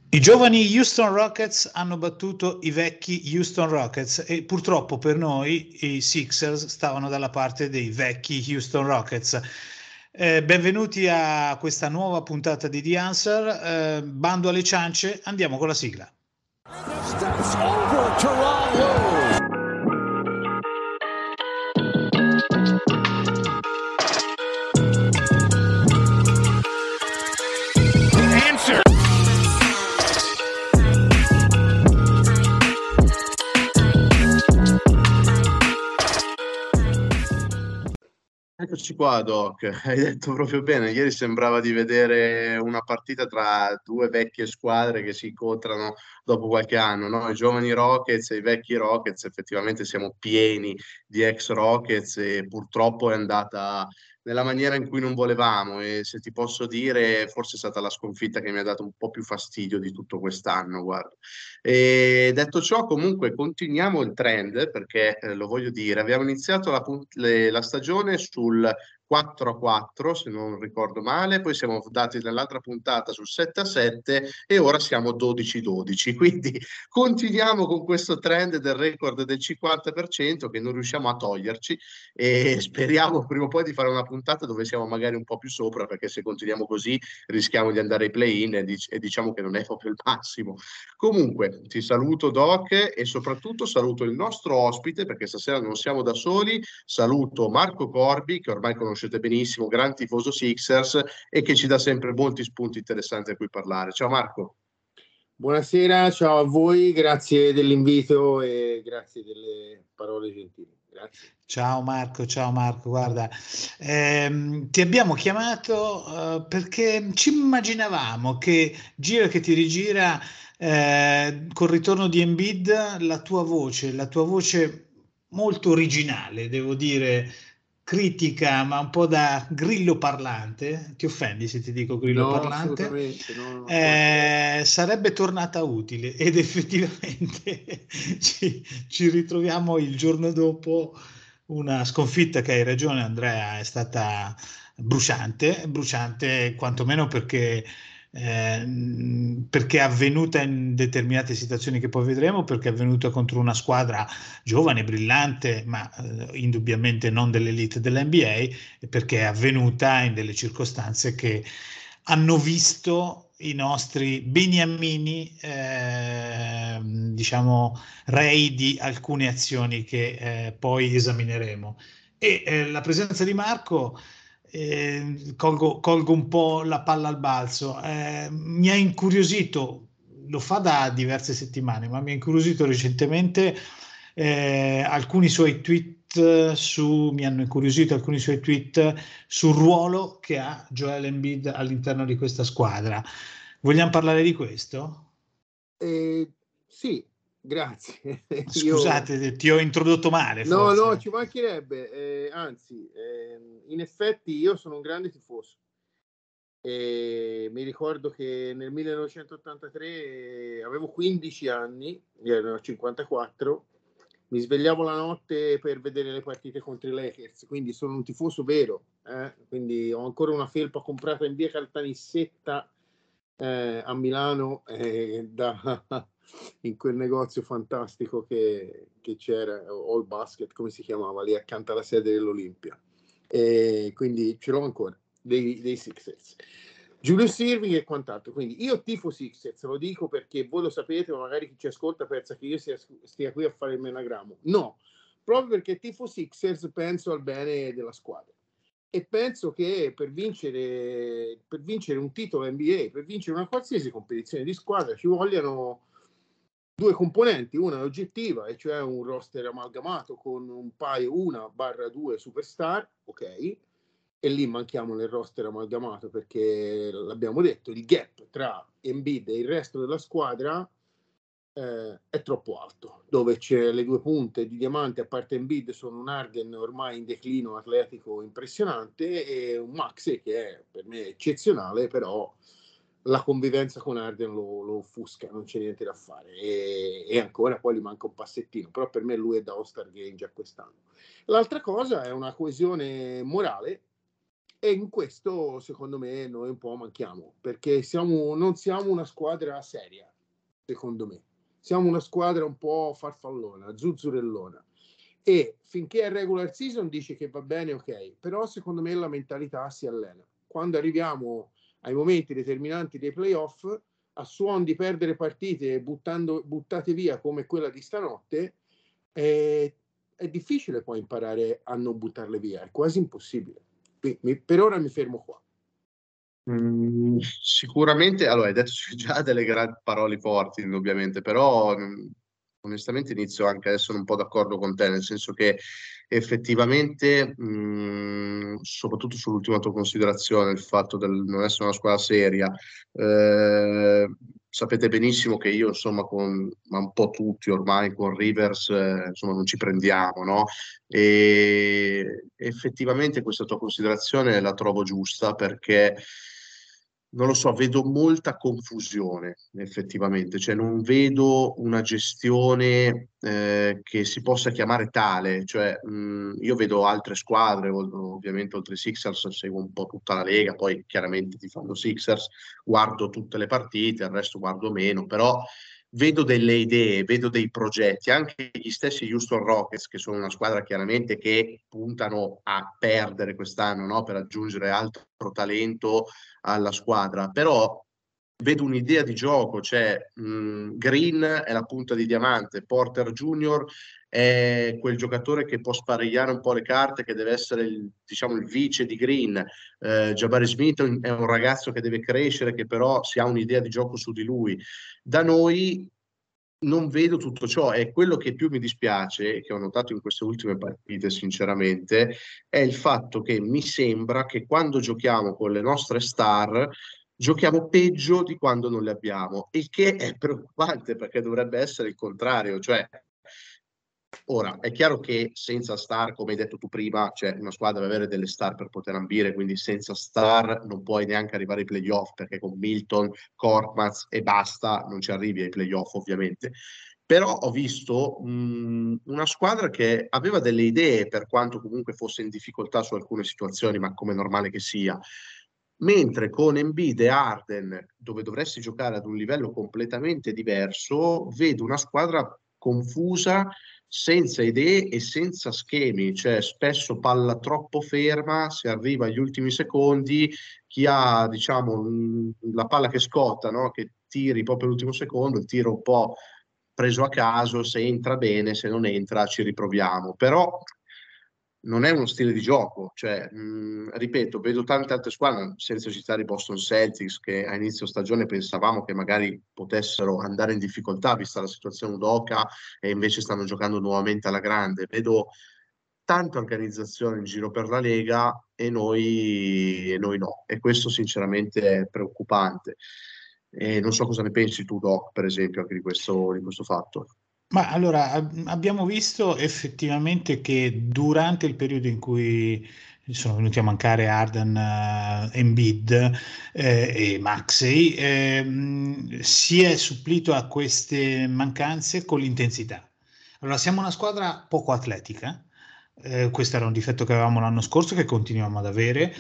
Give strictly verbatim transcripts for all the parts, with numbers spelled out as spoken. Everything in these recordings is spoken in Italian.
I giovani Houston Rockets hanno battuto i vecchi Houston Rockets e purtroppo per noi i Sixers stavano dalla parte dei vecchi Houston Rockets. Eh, benvenuti a questa nuova puntata di The Answer. Eh, bando alle ciance, andiamo con la sigla. Steps over Tyronn Lue. Answer. Eccoci qua, Doc. Hai detto proprio bene. Ieri sembrava di vedere una partita tra due vecchie squadre che si incontrano dopo qualche anno, no? I giovani Rockets e i vecchi Rockets. Effettivamente siamo pieni di ex Rockets e purtroppo è andata nella maniera in cui non volevamo. E se ti posso dire, forse è stata la sconfitta che mi ha dato un po' più fastidio di tutto quest'anno, guarda. E detto ciò, comunque continuiamo il trend perché eh, lo voglio dire, abbiamo iniziato la, punt- le- la stagione sul quattro a quattro, se non ricordo male, poi siamo andati nell'altra puntata sul sette a sette e ora siamo dodici a dodici, quindi continuiamo con questo trend del record del cinquanta per cento che non riusciamo a toglierci e speriamo prima o poi di fare una puntata dove siamo magari un po' più sopra, perché se continuiamo così rischiamo di andare ai play-in e, dic- e diciamo che non è proprio il massimo. Comunque, ti saluto Doc e soprattutto saluto il nostro ospite perché stasera non siamo da soli. Saluto Marco Corbi, che ormai conoscete benissimo, gran tifoso Sixers e che ci dà sempre molti spunti interessanti a cui parlare. Ciao Marco. Buonasera, ciao a voi, grazie dell'invito e grazie delle parole gentili. Grazie. Ciao Marco, ciao Marco, guarda, ehm, ti abbiamo chiamato eh, perché ci immaginavamo che gira che ti rigira eh, col ritorno di Embiid la tua voce, la tua voce molto originale, devo dire, critica, ma un po' da grillo parlante. Ti offendi se ti dico grillo No, parlante? assolutamente, no, no, Eh, sarebbe tornata utile ed effettivamente ci, ci ritroviamo il giorno dopo una sconfitta che hai ragione Andrea, è stata bruciante, bruciante quantomeno perché, eh, perché è avvenuta in determinate situazioni che poi vedremo, perché è avvenuta contro una squadra giovane, brillante, ma eh, indubbiamente non dell'elite dell'N B A, e perché è avvenuta in delle circostanze che hanno visto i nostri beniamini, eh, diciamo, rei di alcune azioni che eh, poi esamineremo. E eh, la presenza di Marco, eh, colgo, colgo un po' la palla al balzo, eh, mi ha incuriosito, lo fa da diverse settimane, ma mi ha incuriosito recentemente eh, alcuni suoi tweet su, mi hanno incuriosito alcuni suoi tweet sul ruolo che ha Joel Embiid all'interno di questa squadra. Vogliamo parlare di questo? Eh, sì, grazie. Io... Scusate, ti ho introdotto male, No, no, forse. ci mancherebbe, eh, anzi, eh, in effetti io sono un grande tifoso. E mi ricordo che nel millenovecentottantatré avevo quindici anni, io ero cinquantaquattro, mi svegliavo la notte per vedere le partite contro i Lakers, quindi sono un tifoso vero, eh? Quindi ho ancora una felpa comprata in via Caltanissetta eh, a Milano eh, da, in quel negozio fantastico che, che c'era, All Basket, come si chiamava, lì accanto alla sede dell'Olimpia. E quindi ce l'ho ancora, dei, dei Sixers. Julius Irving e quant'altro. Quindi io tifo Sixers, lo dico perché voi lo sapete, ma magari chi ci ascolta pensa che io stia, stia qui a fare il menagramo. No, proprio perché tifo Sixers penso al bene della squadra. E penso che per vincere, per vincere un titolo N B A, per vincere una qualsiasi competizione di squadra, ci vogliano due componenti, una è oggettiva, e cioè un roster amalgamato con un paio, una barra due superstar, ok, e lì manchiamo nel roster amalgamato perché l'abbiamo detto, il gap tra Embiid e il resto della squadra eh, è troppo alto, dove c'è le due punte di diamante, a parte Embiid, sono un Harden ormai in declino atletico impressionante e un Maxey che è per me eccezionale, però la convivenza con Harden lo, lo offusca, non c'è niente da fare e, e ancora poi gli manca un passettino, però per me lui è da All-Star Game già quest'anno. L'altra cosa è una coesione morale E in questo, secondo me, noi un po' manchiamo, perché siamo, non siamo una squadra seria, secondo me. Siamo una squadra un po' farfallona, zuzzurellona. E finché è regular season dice che va bene, ok, però secondo me la mentalità si allena. Quando arriviamo ai momenti determinanti dei playoff, a suon di perdere partite buttando, buttate via come quella di stanotte, è, è difficile poi imparare a non buttarle via, è quasi impossibile. Mi, per ora mi fermo qua. Mm, sicuramente, allora hai detto già delle grandi parole forti, indubbiamente, però mm, onestamente inizio anche a essere un po' d'accordo con te, nel senso che effettivamente, mh, soprattutto sull'ultima tua considerazione, il fatto del non essere una squadra seria, eh, sapete benissimo che io, insomma, con ma un po' tutti ormai con Rivers, eh, insomma, non ci prendiamo, no? E effettivamente questa tua considerazione la trovo giusta perché non lo so, vedo molta confusione effettivamente, cioè non vedo una gestione eh, che si possa chiamare tale, cioè mh, io vedo altre squadre, ov- ovviamente oltre ai Sixers seguo un po' tutta la Lega, poi chiaramente ti fanno Sixers, guardo tutte le partite, il resto guardo meno, però vedo delle idee, vedo dei progetti, anche gli stessi Houston Rockets, che sono una squadra chiaramente che puntano a perdere quest'anno, no? Per aggiungere altro talento alla squadra, però vedo un'idea di gioco, cioè mh, Green è la punta di diamante, Porter Junior è quel giocatore che può sparigliare un po' le carte, che deve essere il, diciamo, il vice di Green, eh, Jabari Smith è un ragazzo che deve crescere, che però si ha un'idea di gioco su di lui. Da noi non vedo tutto ciò, e quello che più mi dispiace, che ho notato in queste ultime partite sinceramente, è il fatto che mi sembra che quando giochiamo con le nostre star giochiamo peggio di quando non le abbiamo, il che è preoccupante perché dovrebbe essere il contrario, cioè ora, è chiaro che senza star, come hai detto tu prima, cioè una squadra deve avere delle star per poter ambire, quindi senza star non puoi neanche arrivare ai playoff, perché con Milton, Korkmaz e basta non ci arrivi ai playoff ovviamente. Però ho visto mh, una squadra che aveva delle idee, per quanto comunque fosse in difficoltà su alcune situazioni, ma come è normale che sia. Mentre con Embiid e Harden, dove dovresti giocare ad un livello completamente diverso, vedo una squadra confusa, senza idee e senza schemi, cioè spesso palla troppo ferma, si arriva agli ultimi secondi, chi ha, diciamo, mh, la palla che scotta, no? Che tiri proprio all'ultimo secondo, il tiro un po' preso a caso, se entra bene, se non entra ci riproviamo, però non è uno stile di gioco, cioè, mh, ripeto, vedo tante altre squadre, senza citare i Boston Celtics, che a inizio stagione pensavamo che magari potessero andare in difficoltà, vista la situazione Udoka, e invece stanno giocando nuovamente alla grande. Vedo tanta organizzazione in giro per la Lega e noi, e noi no, e questo sinceramente è preoccupante. E non so cosa ne pensi tu, Doc, per esempio, anche di questo, di questo fatto. Ma allora ab- abbiamo visto effettivamente che durante il periodo in cui sono venuti a mancare Harden, eh, Embiid eh, e Maxey, ehm, si è supplito a queste mancanze con l'intensità. Allora, siamo una squadra poco atletica, eh, questo era un difetto che avevamo l'anno scorso, che continuiamo ad avere,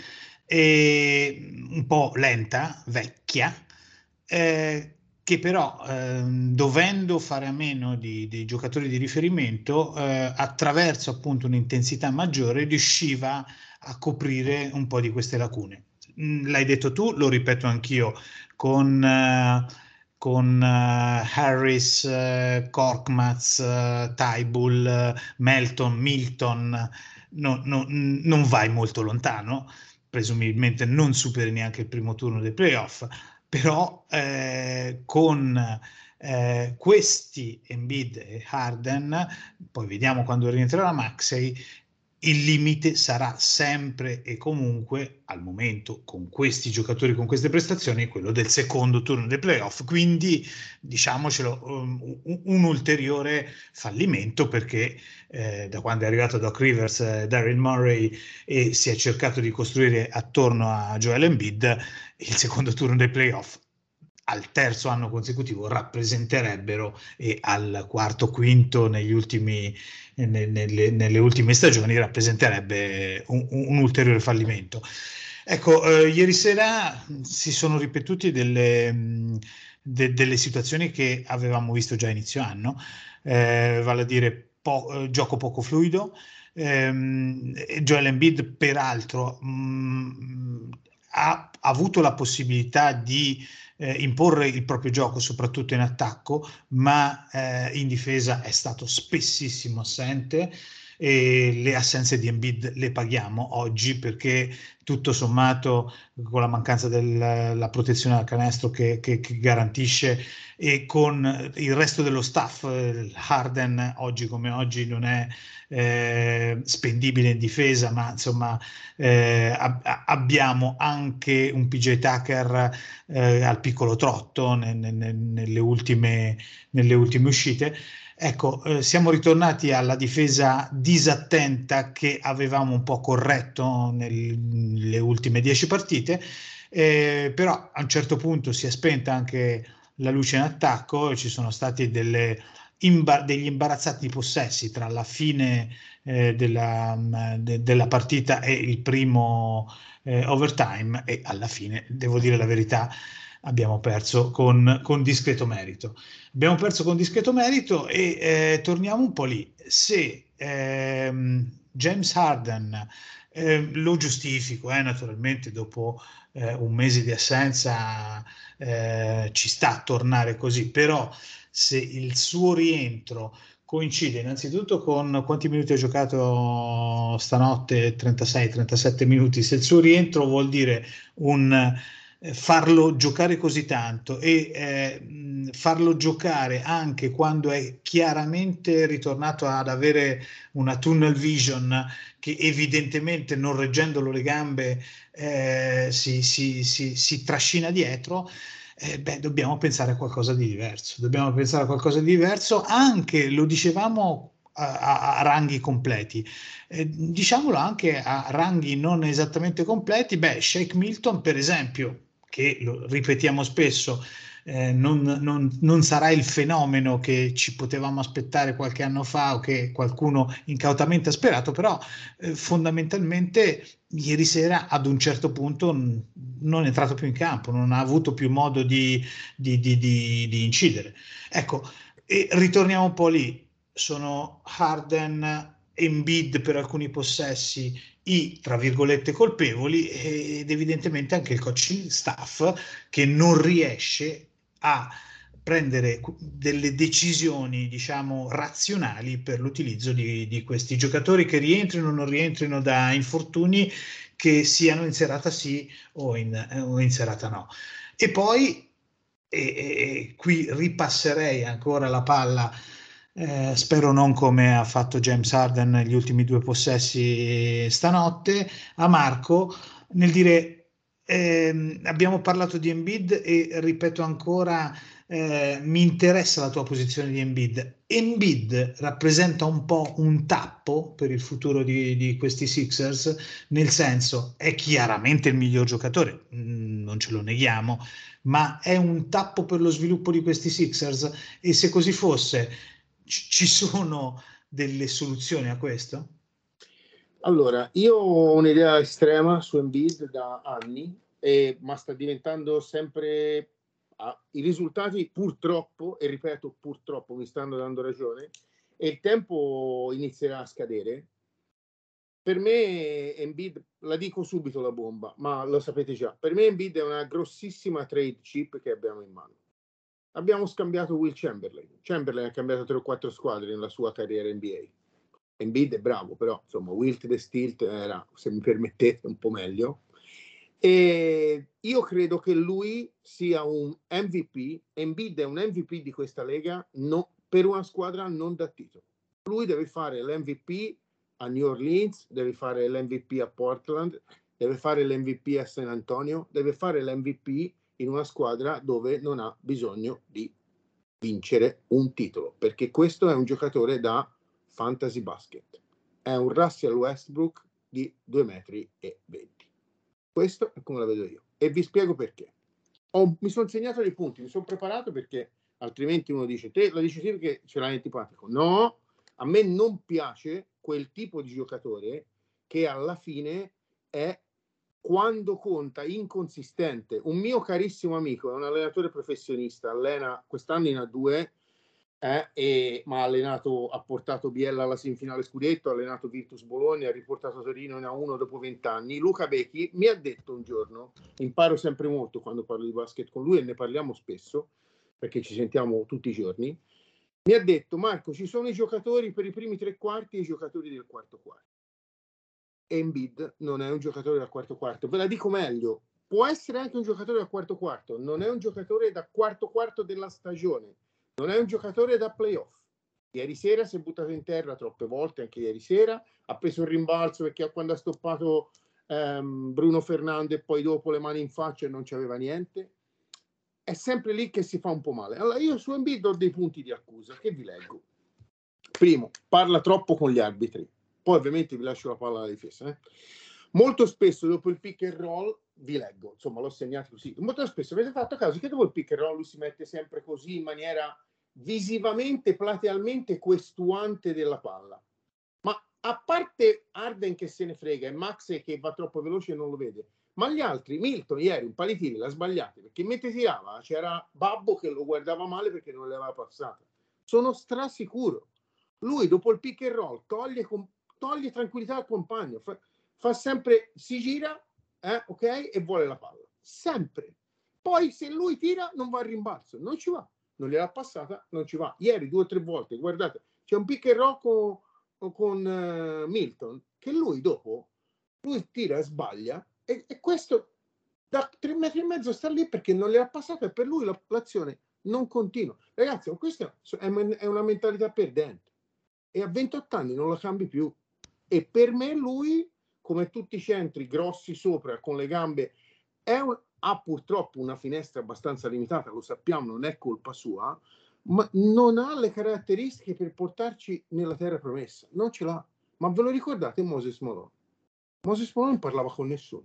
e un po' lenta, vecchia, eh, che però ehm, dovendo fare a meno di- dei giocatori di riferimento, eh, attraverso appunto un'intensità maggiore, riusciva a coprire un po' di queste lacune. Mm, L'hai detto tu, lo ripeto anch'io, con, eh, con eh, Harris, eh, Korkmaz, eh, Thybulle, eh, Melton, Milton, no- no- non vai molto lontano, presumibilmente non superi neanche il primo turno dei playoff, però eh, con eh, questi Embiid e Harden, poi vediamo quando rientrerà Maxey, il limite sarà sempre e comunque al momento con questi giocatori, con queste prestazioni, quello del secondo turno dei playoff, quindi diciamocelo, um, un ulteriore fallimento perché eh, da quando è arrivato Doc Rivers, eh, Daryl Morey e si è cercato di costruire attorno a Joel Embiid, il secondo turno dei playoff al terzo anno consecutivo rappresenterebbero e al quarto, quinto negli ultimi, nelle, nelle ultime stagioni rappresenterebbe un, un ulteriore fallimento. Ecco, eh, ieri sera si sono ripetuti delle, mh, de- delle situazioni che avevamo visto già a inizio anno, eh, vale a dire po- eh, gioco poco fluido. ehm, e Joel Embiid, peraltro, mh, ha, ha avuto la possibilità di eh, imporre il proprio gioco, soprattutto in attacco, ma eh, in difesa è stato spessissimo assente. E le assenze di Embiid le paghiamo oggi, perché tutto sommato, con la mancanza della protezione al canestro che, che, che garantisce, e con il resto dello staff, Harden oggi come oggi non è eh, spendibile in difesa, ma insomma eh, ab- abbiamo anche un P J Tucker eh, al piccolo trotto ne- ne- nelle ultime, nelle ultime uscite. Ecco, eh, siamo ritornati alla difesa disattenta che avevamo un po' corretto nel- nelle ultime dieci partite, eh, però a un certo punto si è spenta anche la luce in attacco e ci sono stati delle imba- degli imbarazzati possessi tra la fine eh, della, mh, de- della partita e il primo eh, overtime, e alla fine, devo dire la verità, abbiamo perso con, con discreto merito. Abbiamo perso con discreto merito e eh, torniamo un po' lì. Se ehm, James Harden, eh, lo giustifico, eh, naturalmente dopo eh, un mese di assenza eh, ci sta a tornare così, però se il suo rientro coincide innanzitutto con quanti minuti ha giocato stanotte, trentasei trentasette minuti, se il suo rientro vuol dire un farlo giocare così tanto e eh, farlo giocare anche quando è chiaramente ritornato ad avere una tunnel vision, che evidentemente, non reggendolo le gambe, eh, si, si, si, si trascina dietro. Eh, beh, dobbiamo pensare a qualcosa di diverso, dobbiamo pensare a qualcosa di diverso, anche, lo dicevamo, a, a, a ranghi completi. Eh, diciamolo anche a ranghi non esattamente completi. Beh, Shake Milton, per esempio, che lo ripetiamo spesso, eh, non, non, non sarà il fenomeno che ci potevamo aspettare qualche anno fa o che qualcuno incautamente ha sperato, però eh, fondamentalmente ieri sera ad un certo punto n- non è entrato più in campo, non ha avuto più modo di, di, di, di, di incidere. Ecco, e ritorniamo un po' lì. Sono Harden, Embiid per alcuni possessi i, tra virgolette, colpevoli, ed evidentemente anche il coaching staff che non riesce a prendere delle decisioni, diciamo, razionali per l'utilizzo di, di questi giocatori, che rientrino o non rientrino da infortuni, che siano in serata sì o in, o in serata no. E poi, e, e qui ripasserei ancora la palla, eh, spero non come ha fatto James Harden negli ultimi due possessi stanotte, a Marco, nel dire, ehm, abbiamo parlato di Embiid e ripeto ancora, eh, mi interessa la tua posizione di Embiid. Embiid rappresenta un po' un tappo per il futuro di, di questi Sixers, nel senso, è chiaramente il miglior giocatore, mh, non ce lo neghiamo, ma è un tappo per lo sviluppo di questi Sixers? E se così fosse, ci sono delle soluzioni a questo? Allora, io ho un'idea estrema su Embiid da anni, e, ma sta diventando sempre... ah, i risultati purtroppo, e ripeto purtroppo, mi stanno dando ragione, e il tempo inizierà a scadere. Per me Embiid, la dico subito la bomba, ma lo sapete già, per me Embiid è una grossissima trade chip che abbiamo in mano. Abbiamo scambiato Will Chamberlain. Chamberlain ha cambiato tre o quattro squadre nella sua carriera N B A. Embiid è bravo, però insomma Wilt e Stilt era, se mi permettete, un po' meglio. E io credo che lui sia un M V P. Embiid è un M V P di questa lega, no, per una squadra non da titolo. Lui deve fare l'M V P a New Orleans, deve fare l'M V P a Portland, deve fare l'M V P a San Antonio, deve fare l'M V P in una squadra dove non ha bisogno di vincere un titolo, perché questo è un giocatore da fantasy basket, è un Russell Westbrook di due metri e venti. Questo è come la vedo io, e vi spiego perché. Ho, mi sono segnato dei punti, mi sono preparato, perché altrimenti uno dice, te la dici sì perché ce l'hai antipatico. No, a me non piace quel tipo di giocatore che alla fine è quando conta, inconsistente. Un mio carissimo amico, è un allenatore professionista, allena quest'anno in A due, eh, e, ma ha allenato, ha portato Biella alla semifinale scudetto, ha allenato Virtus Bologna, ha riportato Torino in A uno dopo vent'anni. Luca Becchi mi ha detto un giorno, imparo sempre molto quando parlo di basket con lui e ne parliamo spesso, perché ci sentiamo tutti i giorni, mi ha detto: Marco, ci sono i giocatori per i primi tre quarti e i giocatori del quarto quarto. Embiid non è un giocatore da quarto quarto, ve la dico meglio, può essere anche un giocatore da quarto quarto, non è un giocatore da quarto quarto della stagione, non è un giocatore da playoff. Ieri sera si è buttato in terra troppe volte, anche ieri sera ha preso il rimbalzo perché quando ha stoppato um, Bruno Fernandes, poi dopo le mani in faccia e non c'aveva niente. È sempre lì che si fa un po' male. Allora io su Embiid ho dei punti di accusa che vi leggo. Primo, parla troppo con gli arbitri. Poi ovviamente vi lascio la palla alla difesa. Eh. Molto spesso dopo il pick and roll, vi leggo, insomma l'ho segnato così, molto spesso avete fatto caso che dopo il pick and roll lui si mette sempre così in maniera visivamente, platealmente questuante della palla. Ma a parte Harden che se ne frega e Max che va troppo veloce e non lo vede, ma gli altri, Milton ieri un paio di tiri l'ha sbagliato, perché mentre tirava c'era Babbo che lo guardava male perché non le aveva passate. Sono strasicuro. Lui dopo il pick and roll toglie con toglie tranquillità al compagno, fa, fa sempre, si gira, eh, ok, e vuole la palla, sempre. Poi se lui tira non va al rimbalzo, non ci va, non gliel'ha passata, non ci va. Ieri due o tre volte, guardate, c'è un pick and roll con, con uh, Milton, che lui dopo, lui tira e sbaglia, e, e questo da tre metri e mezzo sta lì perché non gliel'ha passata e per lui la, l'azione non continua. Ragazzi, questa è, è una mentalità perdente e a ventotto anni non la cambi più. E per me lui, come tutti i centri grossi sopra con le gambe, è un, ha purtroppo una finestra abbastanza limitata, lo sappiamo, non è colpa sua, ma non ha le caratteristiche per portarci nella terra promessa, non ce l'ha. Ma ve lo ricordate Moses Malone? Moses Malone parlava con nessuno.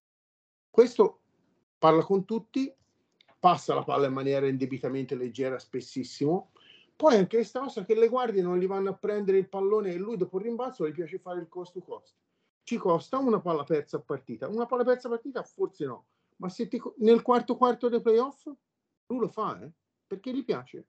Questo parla con tutti, passa la palla in maniera indebitamente leggera spessissimo. Poi anche questa cosa che le guardie non gli vanno a prendere il pallone e lui dopo il rimbalzo gli piace fare il cost to cost. Ci costa una palla persa a partita. Una palla persa a partita forse no, ma se ti, nel quarto quarto dei playoff lui lo fa, eh? Perché gli piace.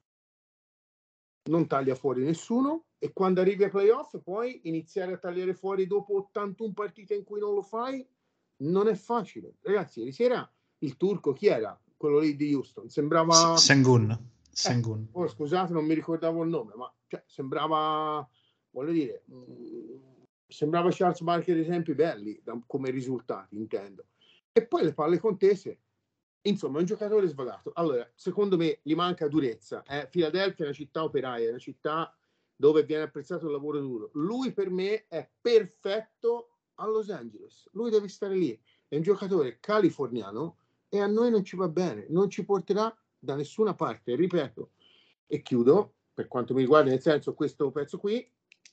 Non taglia fuori nessuno e quando arrivi ai playoff puoi iniziare a tagliare fuori dopo ottantuno partite in cui non lo fai. Non è facile. Ragazzi, ieri sera il turco, chi era? Quello lì di Houston. Sembrava... Sengun. Sengun. Eh, oh, scusate, non mi ricordavo il nome, ma cioè, sembrava, voglio dire, mh, sembrava Charles Barkley dei tempi belli, da, come risultati, intendo. E poi le palle contese, insomma, è un giocatore svagato. Allora, secondo me gli manca durezza. Eh? Philadelphia è una città operaia, è una città dove viene apprezzato il lavoro duro. Lui per me è perfetto a Los Angeles. Lui deve stare lì. È un giocatore californiano e a noi non ci va bene, non ci porterà da nessuna parte, ripeto, e chiudo, per quanto mi riguarda, nel senso, questo pezzo qui,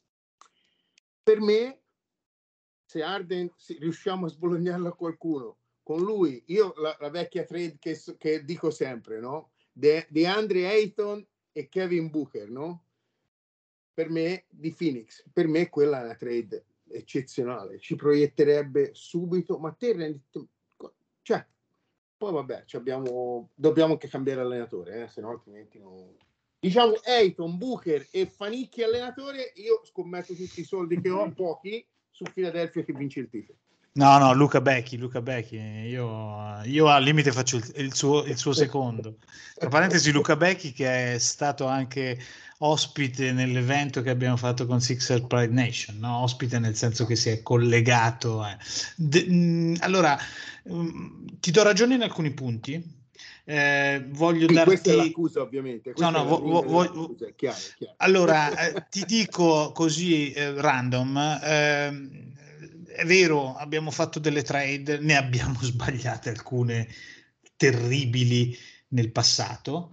per me, se Harden se riusciamo a sbolognarlo a qualcuno, con lui, io la, la vecchia trade che, che dico sempre, no? De, di Andre Ayton e Kevin Booker, no? Per me, di Phoenix, per me quella è una trade eccezionale, ci proietterebbe subito, ma te rendi, cioè, poi vabbè, abbiamo, dobbiamo anche cambiare allenatore, eh, se no altrimenti non... Diciamo Ayton, Booker e Fanicchi allenatore, io scommetto tutti i soldi che ho, pochi, su Philadelphia che vince il titolo. No, no, Luca Becchi, Luca Becchi, io, io al limite faccio il, il, suo, il suo secondo. Tra parentesi, Luca Becchi che è stato anche ospite nell'evento che abbiamo fatto con Sixer Pride Nation, no? Ospite nel senso che si è collegato. Eh. De, mh, allora, mh, ti do ragione in alcuni punti. Eh, voglio sì, darti... Questa è l'accusa, ovviamente. Questa no, no, vo- vo- l'accusa, è chiaro, è chiaro. Allora, eh, ti dico così eh, random, eh, è vero, abbiamo fatto delle trade, ne abbiamo sbagliate alcune terribili nel passato,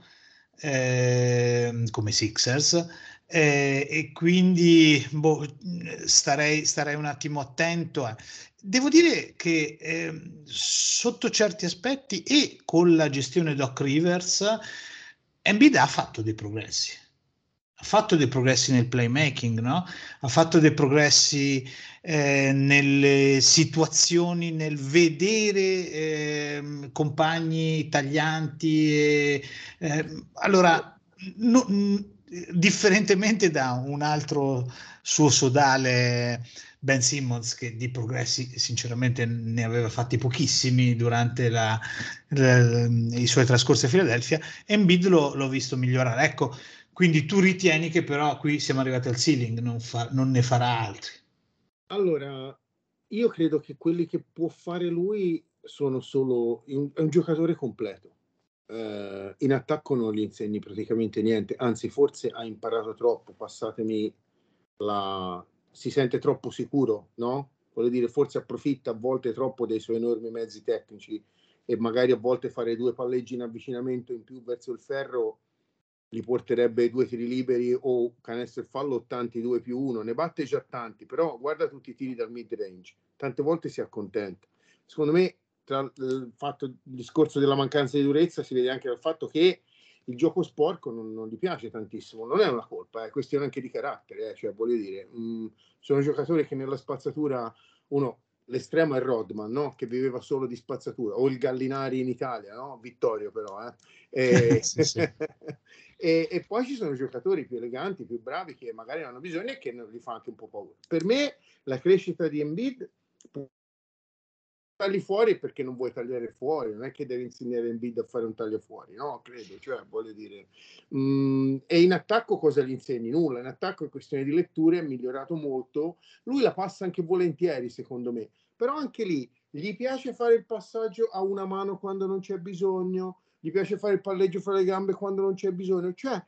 eh, come Sixers, eh, e quindi boh, starei, starei un attimo attento. Eh. Devo dire che eh, sotto certi aspetti e con la gestione Doc Rivers, Embiid ha fatto dei progressi. ha fatto dei progressi nel playmaking, no? Ha fatto dei progressi eh, nelle situazioni, nel vedere eh, compagni taglianti. E, eh, allora, no, differentemente da un altro suo sodale, Ben Simmons, che di progressi sinceramente ne aveva fatti pochissimi durante la, la, i suoi trascorsi a Philadelphia, Embiid l'ho, l'ho visto migliorare. Ecco, quindi tu ritieni che però qui siamo arrivati al ceiling, non, fa, non ne farà altri? Allora, io credo che quelli che può fare lui sono solo in, è un giocatore completo. Uh, in attacco non gli insegni praticamente niente, anzi forse ha imparato troppo, passatemi la... si sente troppo sicuro, no? Voglio dire, forse approfitta a volte troppo dei suoi enormi mezzi tecnici e magari a volte fare due palleggi in avvicinamento in più verso il ferro gli porterebbe due tiri liberi o canestro e fallo, tanti due più uno, ne batte già tanti, però guarda tutti i tiri dal mid range, tante volte si accontenta. Secondo me tra il fatto il discorso della mancanza di durezza si vede anche dal fatto che il gioco sporco non, non gli piace tantissimo, non è una colpa, è questione anche di carattere, eh. Cioè voglio dire, mh, sono giocatori che nella spazzatura, uno, l'estremo è Rodman, no? Che viveva solo di spazzatura, o il Gallinari in Italia, no? Vittorio però, eh. E... sì, sì. e, e poi ci sono giocatori più eleganti, più bravi, che magari non hanno bisogno e che non gli fa anche un po' paura. Per me la crescita di Embiid, tagli fuori perché non vuoi tagliare fuori, non è che devi insegnare Embiid a fare un taglio fuori, no? Credo, cioè voglio dire, mm, e in attacco cosa gli insegni? Nulla, in attacco è questione di letture, è migliorato molto, lui la passa anche volentieri secondo me, però anche lì gli piace fare il passaggio a una mano quando non c'è bisogno, gli piace fare il palleggio fra le gambe quando non c'è bisogno, cioè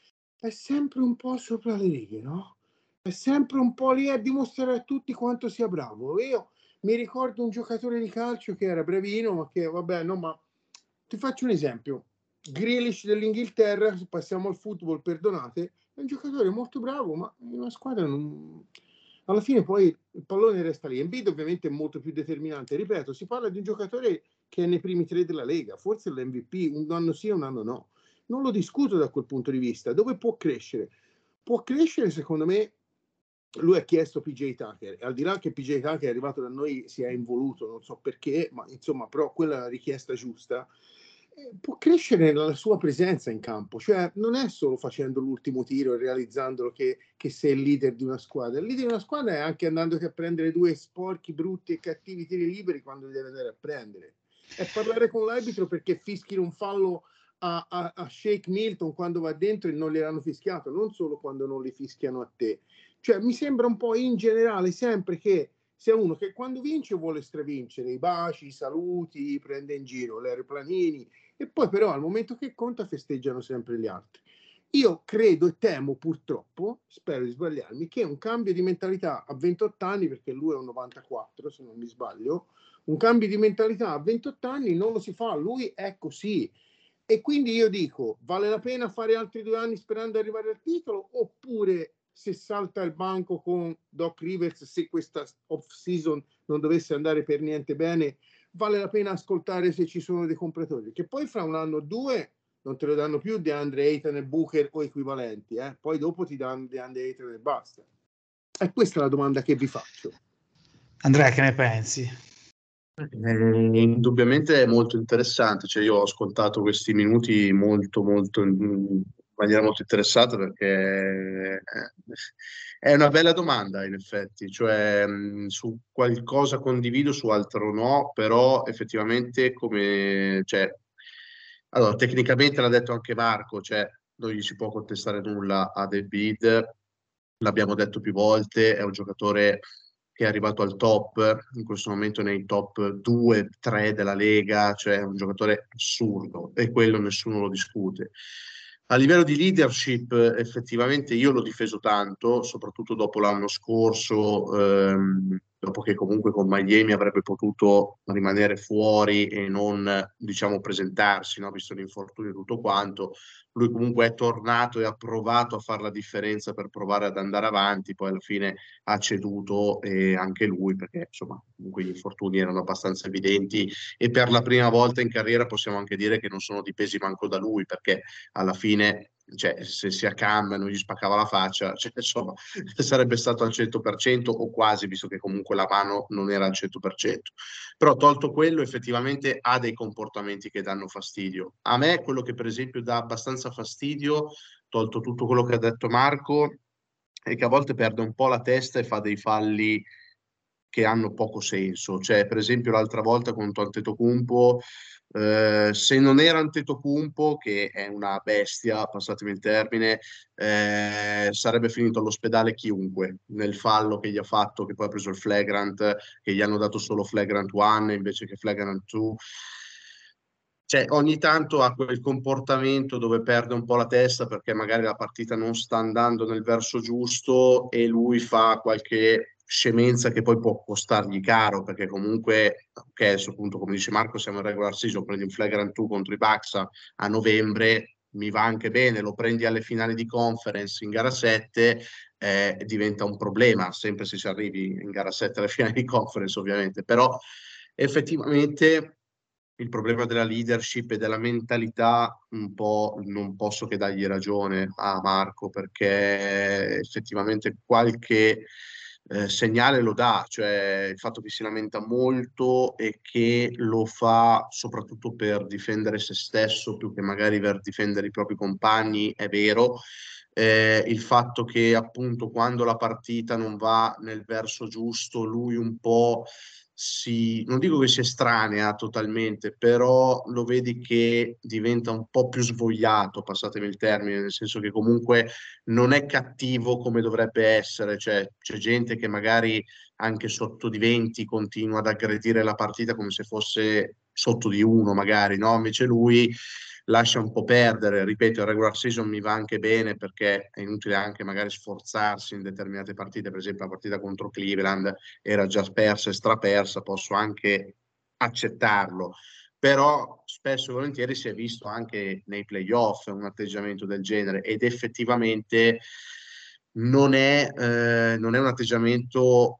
è sempre un po' sopra le righe, no? È sempre un po' lì a dimostrare a tutti quanto sia bravo. Io mi ricordo un giocatore di calcio che era bravino, ma che, vabbè, no, ma ti faccio un esempio. Grealish dell'Inghilterra, passiamo al football, perdonate, è un giocatore molto bravo, ma in una squadra non... alla fine poi il pallone resta lì. Embiid ovviamente è molto più determinante. Ripeto, si parla di un giocatore che è nei primi tre della Lega, forse l'M V P, un anno sì, un anno no. Non lo discuto da quel punto di vista. Dove può crescere? Può crescere, secondo me, lui ha chiesto P J Tucker, al di là che P J Tucker è arrivato da noi, si è involuto, non so perché, ma insomma, però quella è la richiesta giusta. Eh, può crescere nella sua presenza in campo, cioè non è solo facendo l'ultimo tiro e realizzandolo che, che sei il leader di una squadra. Il leader di una squadra è anche andando a prendere due sporchi, brutti e cattivi tiri liberi quando li deve andare a prendere. È parlare con l'arbitro perché fischi un fallo a, a, a Shake Milton quando va dentro e non gliel'hanno fischiato, non solo quando non li fischiano a te. Cioè mi sembra un po' in generale sempre che sia uno che quando vince vuole stravincere, i baci, i saluti, prende in giro le aeroplanini e poi però al momento che conta festeggiano sempre gli altri. Io credo e temo purtroppo, spero di sbagliarmi, che un cambio di mentalità a ventotto anni, perché lui è un novantaquattro se non mi sbaglio, un cambio di mentalità a ventotto anni non lo si fa, lui è così. E quindi io dico, vale la pena fare altri due anni sperando di arrivare al titolo oppure se salta il banco con Doc Rivers, se questa off-season non dovesse andare per niente bene, vale la pena ascoltare se ci sono dei compratori, che poi fra un anno o due non te lo danno più DeAndre Ayton e Booker o equivalenti, eh? Poi dopo ti danno DeAndre Ayton e basta. E questa è la domanda che vi faccio. Andrea, che ne pensi? Eh, indubbiamente è molto interessante, cioè io ho ascoltato questi minuti molto molto in maniera molto interessata perché è una bella domanda in effetti, cioè mh, su qualcosa condivido, su altro no, però effettivamente come, cioè, allora tecnicamente l'ha detto anche Marco, cioè non gli si può contestare nulla ad Embiid, l'abbiamo detto più volte, è un giocatore che è arrivato al top, in questo momento nei top due tre della Lega, cioè è un giocatore assurdo e quello nessuno lo discute. A livello di leadership, effettivamente io l'ho difeso tanto, soprattutto dopo l'anno scorso, ehm, dopo che comunque con Miami avrebbe potuto rimanere fuori e non, diciamo, presentarsi, no? Visto l'infortunio e tutto quanto. Lui comunque è tornato e ha provato a fare la differenza per provare ad andare avanti, poi alla fine ha ceduto e anche lui, perché insomma comunque gli infortuni erano abbastanza evidenti e per la prima volta in carriera possiamo anche dire che non sono dipesi manco da lui, perché alla fine cioè se sia Cam non gli spaccava la faccia, cioè, insomma, sarebbe stato al cento per cento o quasi, visto che comunque la mano non era al cento per cento. Però tolto quello, effettivamente ha dei comportamenti che danno fastidio. A me quello che per esempio dà abbastanza fastidio, tolto tutto quello che ha detto Marco, è che a volte perde un po' la testa e fa dei falli che hanno poco senso. Cioè, per esempio, l'altra volta contro Antetokounmpo, eh, se non era Antetokounmpo, che è una bestia, passatemi il termine, eh, sarebbe finito all'ospedale chiunque nel fallo che gli ha fatto, che poi ha preso il flagrant, che gli hanno dato solo flagrant one invece che flagrant two. Cioè, ogni tanto ha quel comportamento dove perde un po' la testa perché magari la partita non sta andando nel verso giusto e lui fa qualche scemenza che poi può costargli caro, perché comunque, ok, a questo punto, come dice Marco, siamo in regular season, prendi un flagrant two contro i Bucks a, a novembre, mi va anche bene, lo prendi alle finali di conference in gara sette, eh, diventa un problema, sempre se ci arrivi in gara sette alle finali di conference, ovviamente, però effettivamente il problema della leadership e della mentalità un po' non posso che dargli ragione a Marco, perché effettivamente qualche eh, segnale lo dà, cioè il fatto che si lamenta molto e che lo fa soprattutto per difendere se stesso più che magari per difendere i propri compagni, è vero. Eh, il fatto che appunto quando la partita non va nel verso giusto, lui un po' si, non dico che si estranea totalmente, però lo vedi che diventa un po' più svogliato, passatemi il termine, nel senso che comunque non è cattivo come dovrebbe essere, cioè c'è gente che magari anche sotto di venti continua ad aggredire la partita come se fosse sotto di uno magari, no? Invece lui lascia un po' perdere, ripeto, il regular season mi va anche bene perché è inutile anche magari sforzarsi in determinate partite, per esempio la partita contro Cleveland era già persa e strapersa, posso anche accettarlo, però spesso e volentieri si è visto anche nei playoff un atteggiamento del genere ed effettivamente non è, eh, non è un atteggiamento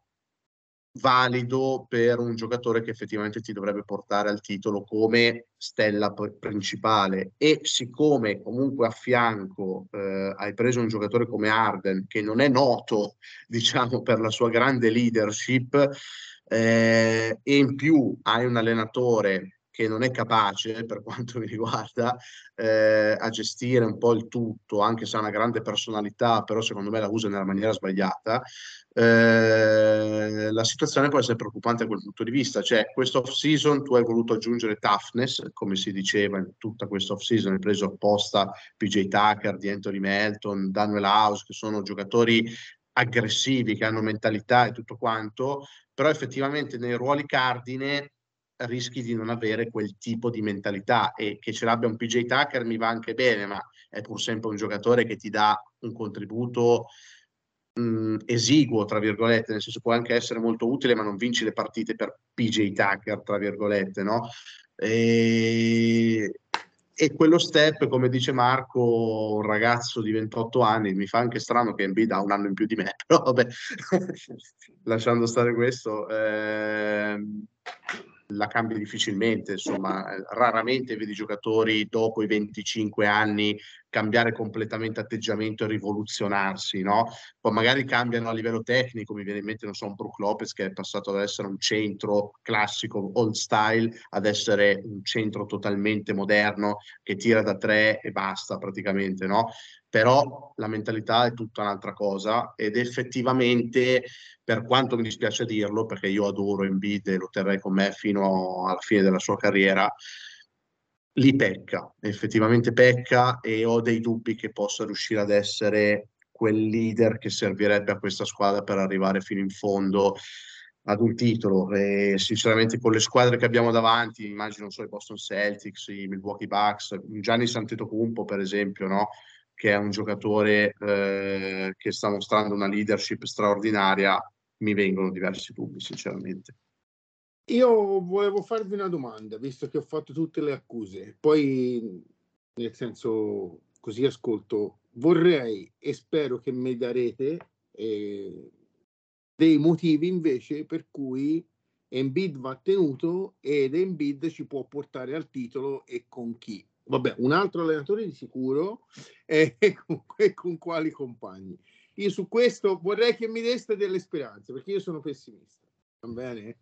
valido per un giocatore che effettivamente ti dovrebbe portare al titolo come stella p- principale. E siccome comunque a fianco eh, hai preso un giocatore come Harden che non è noto diciamo per la sua grande leadership, eh, e in più hai un allenatore che non è capace, per quanto mi riguarda, eh, a gestire un po' il tutto, anche se ha una grande personalità, però secondo me la usa nella maniera sbagliata, eh, la situazione può essere preoccupante da quel punto di vista. Cioè, questo off-season tu hai voluto aggiungere toughness, come si diceva in tutta questa off-season, hai preso apposta P J Tucker, di Anthony Melton, Daniel House, che sono giocatori aggressivi, che hanno mentalità e tutto quanto, però effettivamente nei ruoli cardine rischi di non avere quel tipo di mentalità, e che ce l'abbia un P J Tucker mi va anche bene, ma è pur sempre un giocatore che ti dà un contributo mh, esiguo, tra virgolette, nel senso può anche essere molto utile, ma non vinci le partite per P J Tucker, tra virgolette, no? E, e quello step, come dice Marco, un ragazzo di ventotto anni, mi fa anche strano che Embiid ha un anno in più di me, però vabbè, lasciando stare questo, ehm, la cambi difficilmente, insomma, raramente vedi giocatori dopo i venticinque anni cambiare completamente atteggiamento e rivoluzionarsi, no? Poi magari cambiano a livello tecnico, mi viene in mente, non so, un Brook Lopez che è passato ad essere un centro classico old style ad essere un centro totalmente moderno che tira da tre e basta praticamente, no? Però la mentalità è tutta un'altra cosa ed effettivamente, per quanto mi dispiace dirlo, perché io adoro Embiid e lo terrei con me fino alla fine della sua carriera, lì pecca, effettivamente pecca, e ho dei dubbi che possa riuscire ad essere quel leader che servirebbe a questa squadra per arrivare fino in fondo ad un titolo. E sinceramente con le squadre che abbiamo davanti, immagino so, i Boston Celtics, i Milwaukee Bucks, Giannis Antetokounmpo per esempio, no? Che è un giocatore eh, che sta mostrando una leadership straordinaria, mi vengono diversi dubbi sinceramente. Io volevo farvi una domanda, visto che ho fatto tutte le accuse, poi nel senso così ascolto, vorrei e spero che mi darete eh, dei motivi invece per cui Embiid va tenuto ed Embiid ci può portare al titolo e con chi. Vabbè, un altro allenatore di sicuro, e con, con quali compagni. Io su questo vorrei che mi deste delle speranze, perché io sono pessimista. Va bene?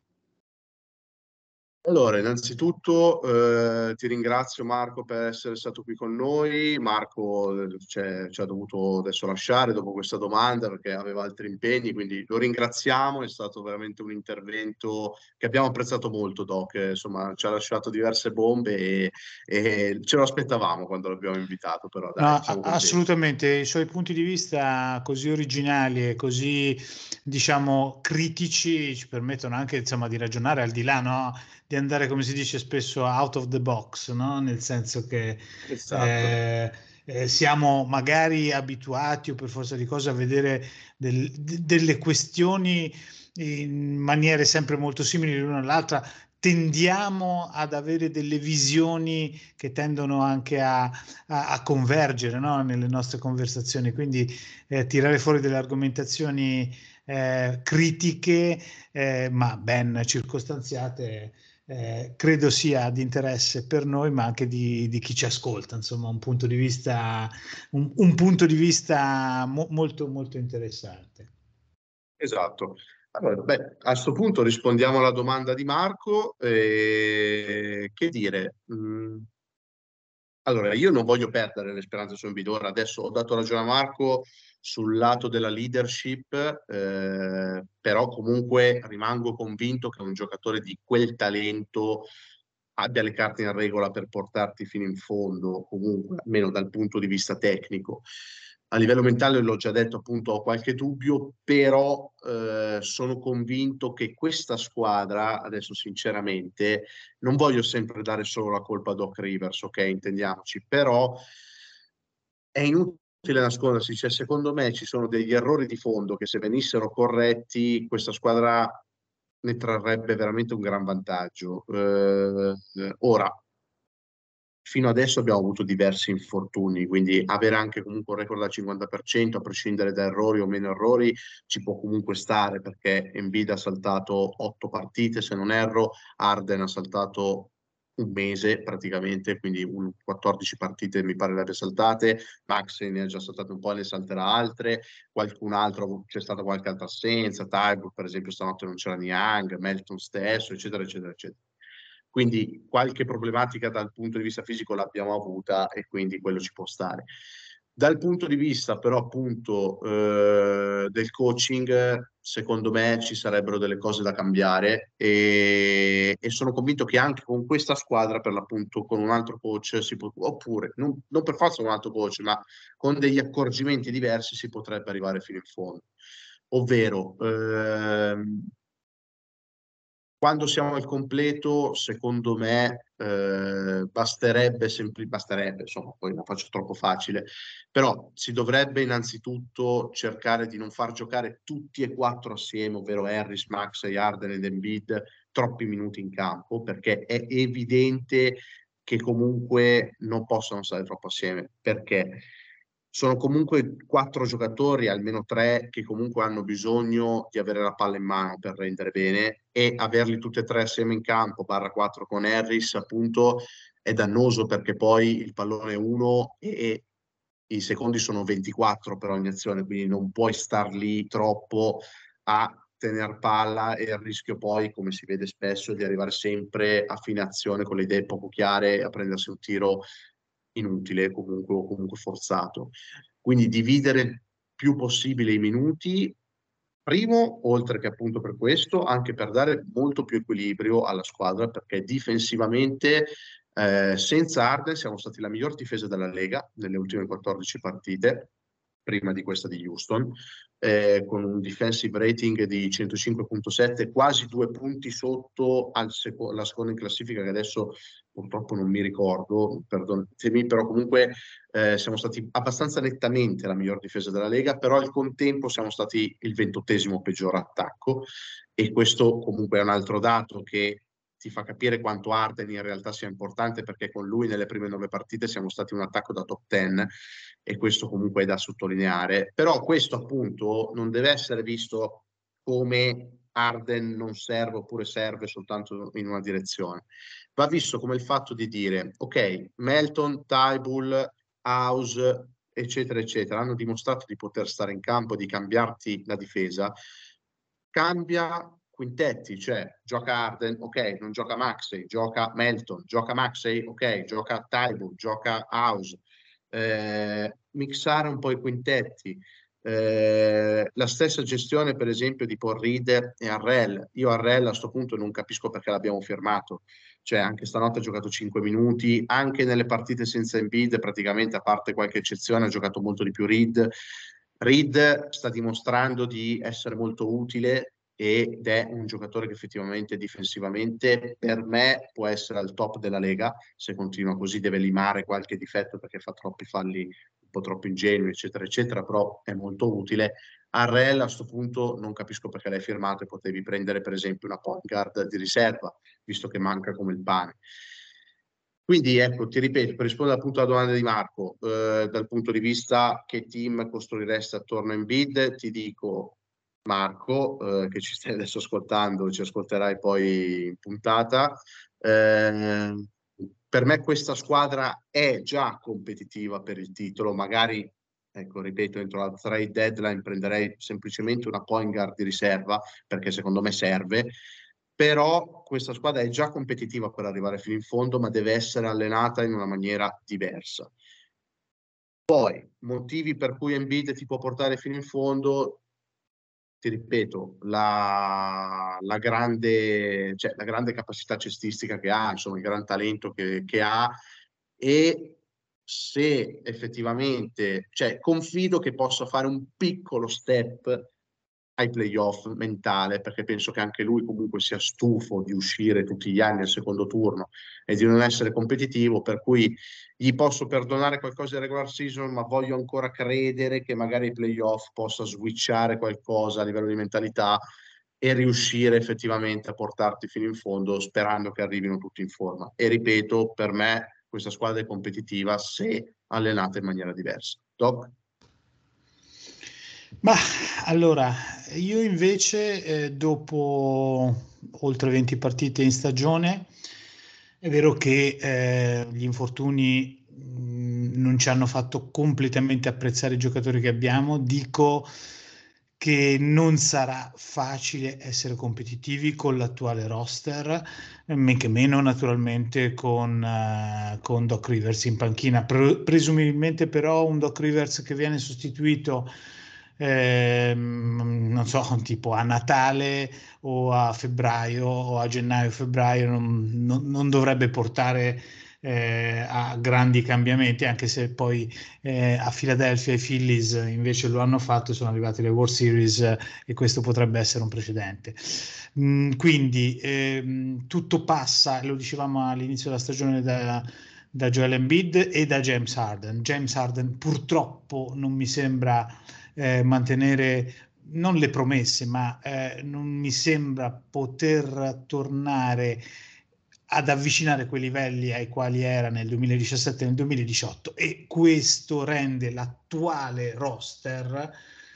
Allora, innanzitutto eh, ti ringrazio Marco per essere stato qui con noi. Marco eh, c'è- ci ha dovuto adesso lasciare dopo questa domanda perché aveva altri impegni, quindi lo ringraziamo, è stato veramente un intervento che abbiamo apprezzato molto, Doc. Eh, insomma, ci ha lasciato diverse bombe e, e ce lo aspettavamo quando l'abbiamo invitato, però No, dai, siamo a- contenti. assolutamente, i suoi punti di vista così originali e così, diciamo, critici ci permettono anche, insomma, di ragionare al di là, no? Di andare, come si dice spesso, out of the box, no? Nel senso che Esatto. eh, eh, siamo magari abituati o per forza di cose a vedere del- de- delle questioni in maniere sempre molto simili l'una all'altra. Tendiamo ad avere delle visioni che tendono anche a, a, a convergere, no? Nelle nostre conversazioni, quindi eh, tirare fuori delle argomentazioni eh, critiche, eh, ma ben circostanziate, eh, credo sia di interesse per noi, ma anche di, di chi ci ascolta, insomma, un punto di vista, un, un punto di vista mo- molto, molto interessante. Esatto. Allora, beh, a questo punto rispondiamo alla domanda di Marco. Eh, che dire? Mm, allora, io non voglio perdere le speranze su Embidora. Adesso ho dato ragione a Marco sul lato della leadership, eh, però comunque rimango convinto che un giocatore di quel talento abbia le carte in regola per portarti fino in fondo, comunque, almeno dal punto di vista tecnico. A livello mentale, l'ho già detto, appunto, ho qualche dubbio, però eh, sono convinto che questa squadra, adesso sinceramente, non voglio sempre dare solo la colpa a Doc Rivers, ok, intendiamoci, però è inutile nascondersi, cioè, secondo me ci sono degli errori di fondo che se venissero corretti questa squadra ne trarrebbe veramente un gran vantaggio. Eh, ora, fino adesso abbiamo avuto diversi infortuni, quindi avere anche comunque un record al cinquanta per cento, a prescindere da errori o meno errori, ci può comunque stare perché Embiid ha saltato otto partite, se non erro, Harden ha saltato un mese praticamente, quindi un quattordici partite mi pare le abbia saltate, Max ne ha già saltate un po', ne salterà altre, qualcun altro, c'è stata qualche altra assenza, Tybull per esempio stanotte non c'era Niang, Melton stesso, eccetera, eccetera, eccetera. Quindi qualche problematica dal punto di vista fisico l'abbiamo avuta e quindi quello ci può stare. Dal punto di vista però appunto eh, del coaching, secondo me ci sarebbero delle cose da cambiare e, e sono convinto che anche con questa squadra, per l'appunto con un altro coach, si può, oppure non, non per forza con un altro coach, ma con degli accorgimenti diversi si potrebbe arrivare fino in fondo. Ovvero, ehm, quando siamo al completo, secondo me, eh, basterebbe, sempli- basterebbe, insomma, poi la faccio troppo facile, però si dovrebbe innanzitutto cercare di non far giocare tutti e quattro assieme, ovvero Harris, Max, Harden ed Embiid, troppi minuti in campo, perché è evidente che comunque non possono stare troppo assieme, perché sono comunque quattro giocatori, almeno tre, che comunque hanno bisogno di avere la palla in mano per rendere bene e averli tutti e tre assieme in campo, barra quattro con Harris, appunto, è dannoso perché poi il pallone è uno e, e i secondi sono ventiquattro per ogni azione, quindi non puoi star lì troppo a tenere palla e il rischio poi, come si vede spesso, di arrivare sempre a fine azione con le idee poco chiare a prendersi un tiro inutile comunque o comunque forzato. Quindi dividere il più possibile i minuti, primo, oltre che appunto per questo, anche per dare molto più equilibrio alla squadra, perché difensivamente eh, senza Harden siamo stati la miglior difesa della Lega nelle ultime quattordici partite, prima di questa di Houston, eh, con un defensive rating di centocinque virgola sette, quasi due punti sotto al seco- la seconda in classifica, che adesso purtroppo non mi ricordo, perdonatemi, però comunque eh, siamo stati abbastanza nettamente la miglior difesa della Lega, però al contempo siamo stati il ventottesimo peggior attacco e questo comunque è un altro dato che ti fa capire quanto Harden in realtà sia importante, perché con lui nelle prime nove partite siamo stati un attacco da top dieci e questo comunque è da sottolineare. Però questo appunto non deve essere visto come Harden non serve oppure serve soltanto in una direzione. Va visto come il fatto di dire, ok, Melton, Thybulle, House, eccetera, eccetera, hanno dimostrato di poter stare in campo, di cambiarti la difesa, cambia quintetti, cioè gioca Harden, ok, non gioca Maxey, gioca Melton, gioca Maxey, ok, gioca Thybulle, gioca House, eh, mixare un po' i quintetti. Eh, la stessa gestione per esempio di Paul Reed e Harrell. Io Harrell a sto punto non capisco perché l'abbiamo firmato, cioè anche stanotte ha giocato cinque minuti, anche nelle partite senza Embiid praticamente, a parte qualche eccezione, ha giocato molto di più Reed. Reed sta dimostrando di essere molto utile ed è un giocatore che effettivamente difensivamente per me può essere al top della Lega. Se continua così deve limare qualche difetto perché fa troppi falli un po' troppo ingenui, eccetera, eccetera, però è molto utile. Harrell a questo punto non capisco perché l'hai firmato e potevi prendere per esempio una point guard di riserva, visto che manca come il pane. Quindi ecco, ti ripeto, per rispondere appunto alla domanda di Marco, eh, dal punto di vista che team costruiresti attorno a Embiid, ti dico Marco, eh, che ci stai adesso ascoltando, ci ascolterai poi in puntata, eh, per me questa squadra è già competitiva per il titolo, magari, ecco, ripeto, entro la trade deadline prenderei semplicemente una point guard di riserva, perché secondo me serve, però questa squadra è già competitiva per arrivare fino in fondo, ma deve essere allenata in una maniera diversa. Poi, motivi per cui Embiid ti può portare fino in fondo, ti ripeto, la, la, grande, cioè, la grande capacità cestistica che ha, insomma, il gran talento che, che ha, e se effettivamente, cioè, confido che possa fare un piccolo step ai playoff mentale, perché penso che anche lui comunque sia stufo di uscire tutti gli anni al secondo turno e di non essere competitivo, per cui gli posso perdonare qualcosa di regular season, ma voglio ancora credere che magari i playoff possa switchare qualcosa a livello di mentalità e riuscire effettivamente a portarti fino in fondo, sperando che arrivino tutti in forma. E ripeto, per me questa squadra è competitiva se allenata in maniera diversa. Doc? Ma allora, io invece eh, dopo oltre venti partite in stagione, è vero che eh, gli infortuni mh, non ci hanno fatto completamente apprezzare i giocatori che abbiamo, dico che non sarà facile essere competitivi con l'attuale roster, men che meno naturalmente con, uh, con Doc Rivers in panchina. Pre- presumibilmente però un Doc Rivers che viene sostituito ehm, non so, tipo a Natale o a febbraio o a gennaio-febbraio non, non, non dovrebbe portare eh, a grandi cambiamenti, anche se poi eh, a Philadelphia i Phillies invece lo hanno fatto, sono arrivati le World Series eh, e questo potrebbe essere un precedente. Mm, quindi ehm, tutto passa, lo dicevamo all'inizio della stagione, da, da Joel Embiid e da James Harden. James Harden purtroppo non mi sembra eh, mantenere non le promesse, ma eh, non mi sembra poter tornare ad avvicinare quei livelli ai quali era nel duemiladiciassette e nel duemiladiciotto, e questo rende l'attuale roster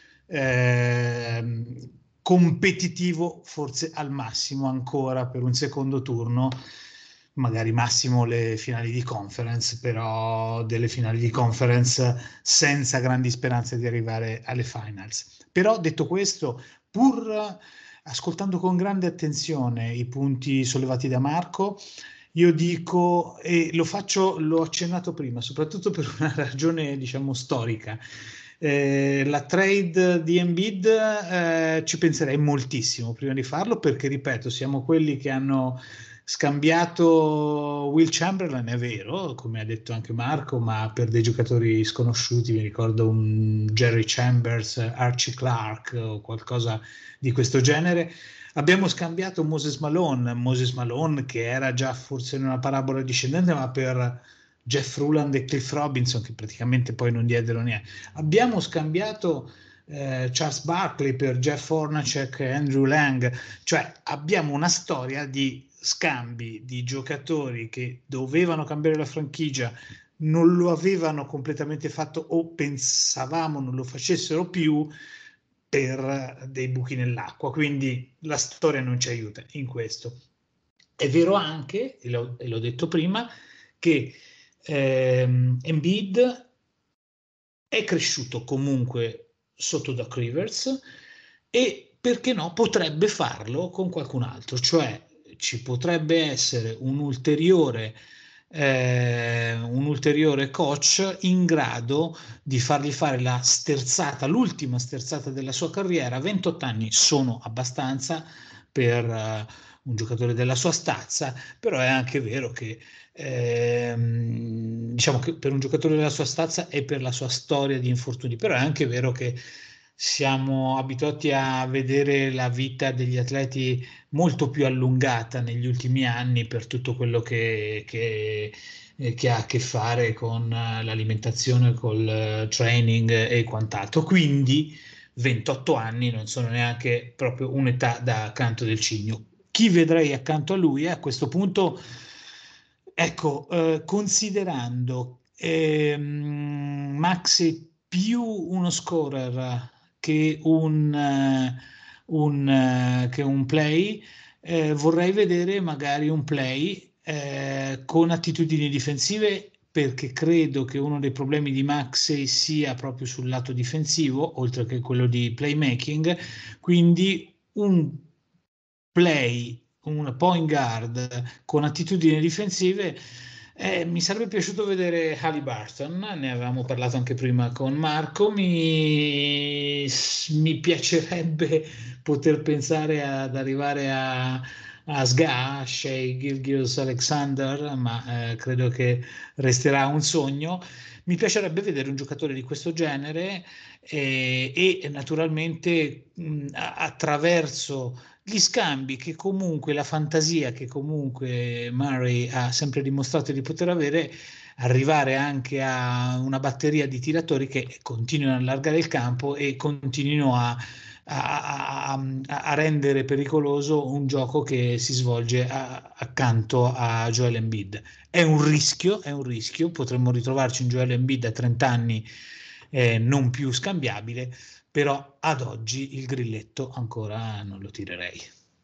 eh, competitivo forse al massimo ancora per un secondo turno, magari massimo le finali di conference, però delle finali di conference senza grandi speranze di arrivare alle finals. Però detto questo, pur ascoltando con grande attenzione i punti sollevati da Marco, io dico, e lo faccio, l'ho accennato prima, soprattutto per una ragione, diciamo, storica. Eh, la trade di Embiid eh, ci penserei moltissimo prima di farlo, perché ripeto, siamo quelli che hanno scambiato Will Chamberlain, è vero, come ha detto anche Marco, ma per dei giocatori sconosciuti, mi ricordo un Jerry Chambers, Archie Clark o qualcosa di questo genere. Abbiamo scambiato Moses Malone, Moses Malone che era già forse in una parabola discendente, ma per Jeff Ruland e Cliff Robinson, che praticamente poi non diedero niente. Abbiamo scambiato eh, Charles Barkley per Jeff Hornacek e Andrew Lang, cioè abbiamo una storia di scambi di giocatori che dovevano cambiare la franchigia, non lo avevano completamente fatto o pensavamo non lo facessero più, per dei buchi nell'acqua, quindi la storia non ci aiuta in questo. È vero anche, e l'ho, e l'ho detto prima, che ehm, Embiid è cresciuto comunque sotto Doc Rivers e, perché no, potrebbe farlo con qualcun altro, cioè ci potrebbe essere un ulteriore eh, un ulteriore coach in grado di fargli fare la sterzata, l'ultima sterzata della sua carriera. ventotto anni sono abbastanza per uh, un giocatore della sua stazza, però è anche vero che ehm, diciamo che per un giocatore della sua stazza e per la sua storia di infortuni, però è anche vero che siamo abituati a vedere la vita degli atleti molto più allungata negli ultimi anni per tutto quello che, che, eh, che ha a che fare con uh, l'alimentazione, col uh, training e quant'altro. Quindi ventotto anni non sono neanche proprio un'età da canto del cigno. Chi vedrei accanto a lui è a questo punto, ecco, eh, considerando ehm, Maxi più uno scorer che un, eh, un, eh, che un play, eh, vorrei vedere magari un play eh, con attitudini difensive, perché credo che uno dei problemi di Maxey sia proprio sul lato difensivo, oltre che quello di playmaking, quindi un play, un point guard con attitudini difensive. Eh, mi sarebbe piaciuto vedere Haliburton, ne avevamo parlato anche prima con Marco. Mi, mi piacerebbe poter pensare ad arrivare a, a S G A, Shea Gilgeous-Alexander, ma eh, credo che resterà un sogno. Mi piacerebbe vedere un giocatore di questo genere eh, e naturalmente mh, attraverso gli scambi che comunque la fantasia che comunque Murray ha sempre dimostrato di poter avere, arrivare anche a una batteria di tiratori che continuino a allargare il campo e continuino a, a, a, a rendere pericoloso un gioco che si svolge a, accanto a Joel Embiid. È un rischio, è un rischio, potremmo ritrovarci un Joel Embiid a trenta anni eh, non più scambiabile, però ad oggi il grilletto ancora non lo tirerei.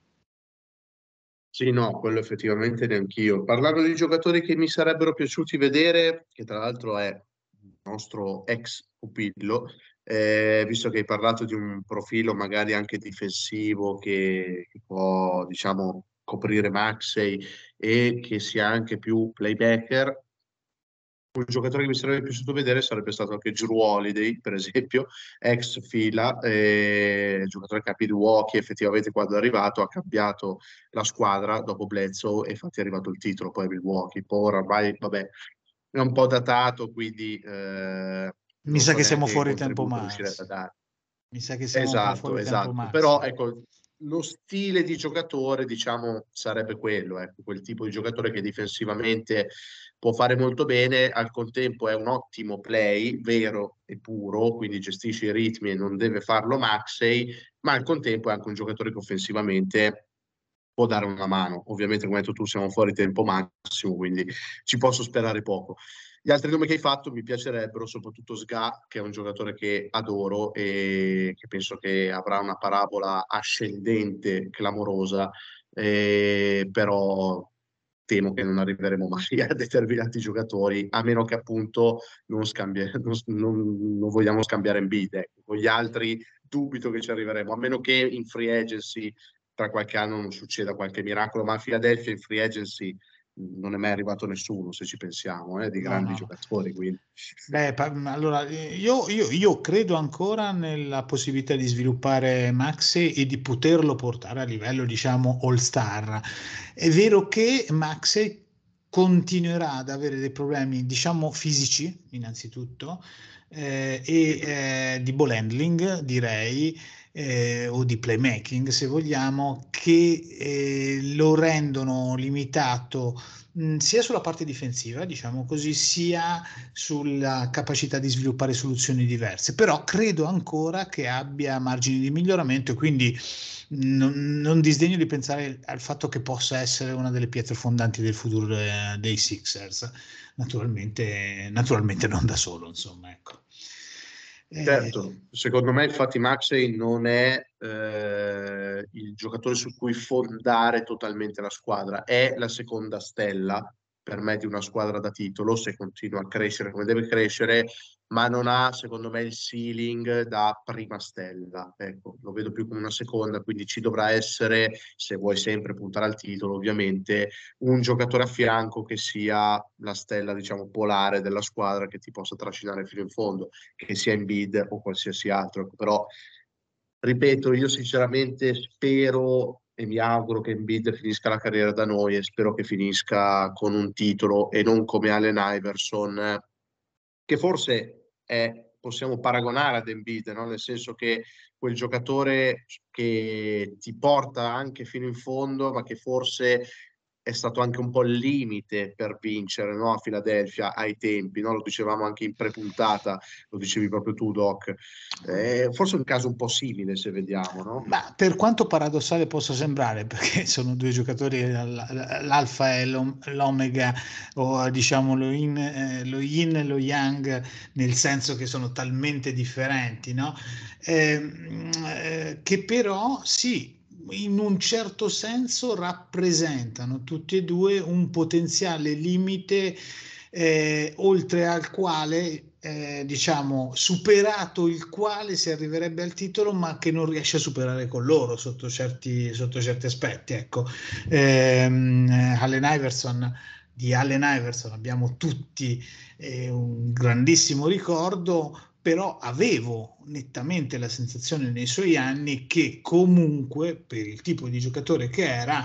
Sì, no, quello effettivamente neanch'io. Parlando di giocatori che mi sarebbero piaciuti vedere, che tra l'altro è il nostro ex pupillo, eh, visto che hai parlato di un profilo magari anche difensivo che, che può, diciamo, coprire Maxey e che sia anche più playmaker, un giocatore che mi sarebbe piaciuto vedere sarebbe stato anche Jrue Holiday, per esempio, ex fila, eh, giocatore che a Milwaukee effettivamente quando è arrivato ha cambiato la squadra dopo Bledsoe e infatti è arrivato il titolo poi a Milwaukee. Poi ora ormai, vabbè, è un po' datato, quindi eh, Mi non sa so che siamo neanche che fuori tempo contributo riuscire a max. dare. Mi sa che siamo un po' Esatto, fuori tempo esatto. max. Però ecco, lo stile di giocatore, diciamo, sarebbe quello, ecco, quel tipo di giocatore che difensivamente può fare molto bene, al contempo è un ottimo play, vero e puro, quindi gestisce i ritmi e non deve farlo Maxey, ma al contempo è anche un giocatore che offensivamente può dare una mano. Ovviamente, come hai detto tu, siamo fuori tempo massimo, quindi ci posso sperare poco. Gli altri nomi che hai fatto mi piacerebbero, soprattutto S G A, che è un giocatore che adoro e che penso che avrà una parabola ascendente, clamorosa, eh, però temo che non arriveremo mai a determinati giocatori, a meno che appunto non, scambia, non, non, non vogliamo scambiare Embiid. Ecco. Con gli altri dubito che ci arriveremo, a meno che in free agency tra qualche anno non succeda qualche miracolo, ma a Philadelphia in free agency non è mai arrivato nessuno, se ci pensiamo, eh, di No, grandi no, no. giocatori. Quindi. Beh, pa- allora io, io- io credo ancora nella possibilità di sviluppare Maxey e di poterlo portare a livello, diciamo, all-star. È vero che Maxey continuerà ad avere dei problemi, diciamo, fisici, innanzitutto, eh, e eh, di ball handling, direi, eh, o di playmaking, se vogliamo, che eh, lo rendono limitato mh, sia sulla parte difensiva, diciamo così, sia sulla capacità di sviluppare soluzioni diverse, però credo ancora che abbia margini di miglioramento e quindi non, non disdegno di pensare al fatto che possa essere una delle pietre fondanti del futuro eh, dei Sixers, naturalmente, naturalmente non da solo, insomma, ecco. Certo, eh, secondo me infatti Maxey non è eh, il giocatore su cui fondare totalmente la squadra, è la seconda stella per me di una squadra da titolo, se continua a crescere come deve crescere, ma non ha secondo me il ceiling da prima stella, ecco, lo vedo più come una seconda, quindi ci dovrà essere, se vuoi sempre puntare al titolo ovviamente, un giocatore a fianco che sia la stella diciamo polare della squadra che ti possa trascinare fino in fondo, che sia Embiid o qualsiasi altro, però ripeto, io sinceramente spero e mi auguro che Embiid finisca la carriera da noi e spero che finisca con un titolo e non come Allen Iverson, che forse è, possiamo paragonare ad Embiid, no? Nel senso che quel giocatore che ti porta anche fino in fondo, ma che forse è stato anche un po' il limite per vincere, no? A Philadelphia ai tempi, no? Lo dicevamo anche in pre-puntata, lo dicevi proprio tu, Doc. Eh, forse è un caso un po' simile, se vediamo, no? Ma per quanto paradossale possa sembrare, perché sono due giocatori, l'alfa e l'omega, o diciamo lo yin, eh, lo yin e lo yang, nel senso che sono talmente differenti, no? Eh, eh, che però sì, in un certo senso rappresentano tutti e due un potenziale limite eh, oltre al quale eh, diciamo superato il quale si arriverebbe al titolo, ma che non riesce a superare con loro sotto certi, sotto certi aspetti, ecco. ehm, Allen Iverson di Allen Iverson abbiamo tutti eh, un grandissimo ricordo, però avevo nettamente la sensazione nei suoi anni che comunque per il tipo di giocatore che era,